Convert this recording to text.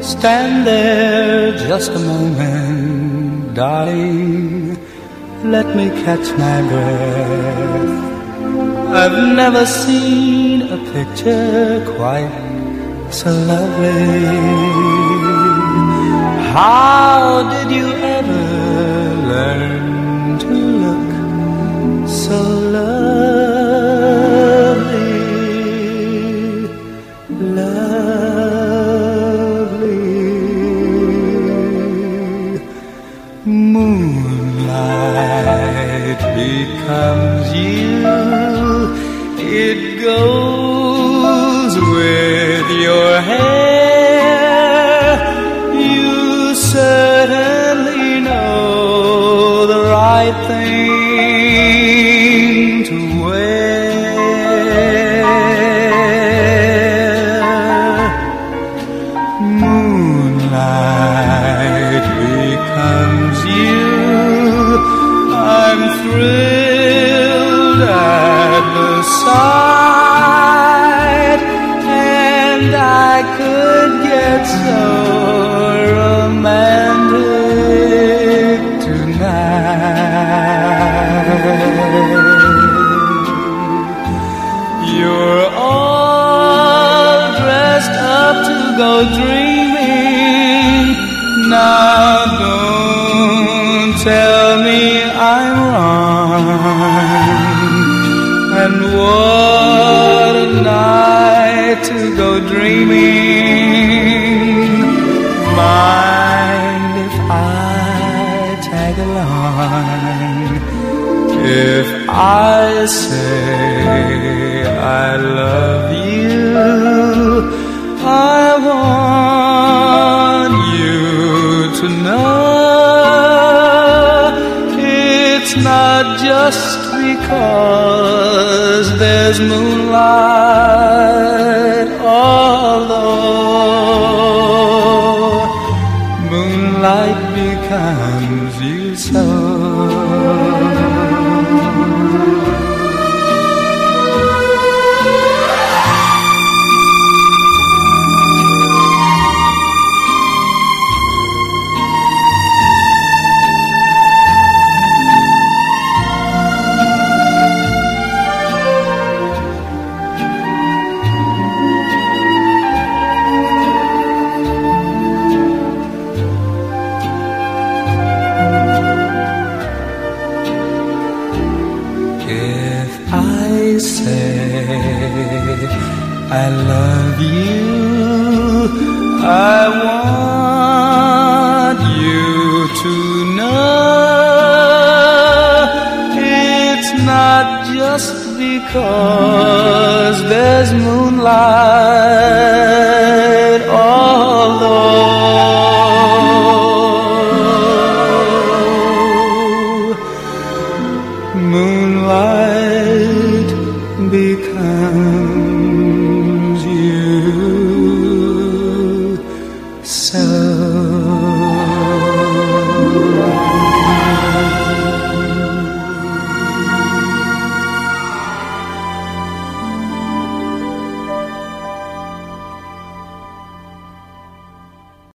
Stand there just a moment, darling, let me catch my breath. I've never seen a picture quite so lovely. How did you ever learn to look so lovely, lovely? Moonlight becomes you, it goes with your hair. You certainly know the right thing to wear. Moonlight becomes you, I'm thrilled at the sight, and I could get so romantic tonight. You're all dressed up to go dreaming. Now don't tell me I'm wrong. And what a night to go dreaming. Mind if I tag along? If I say I love you, I want you to know it's not just because there's moonlight, although moonlight becomes you so. I say I love you, I want you to know it's not just because there's moonlight, although moonlight becomes you so.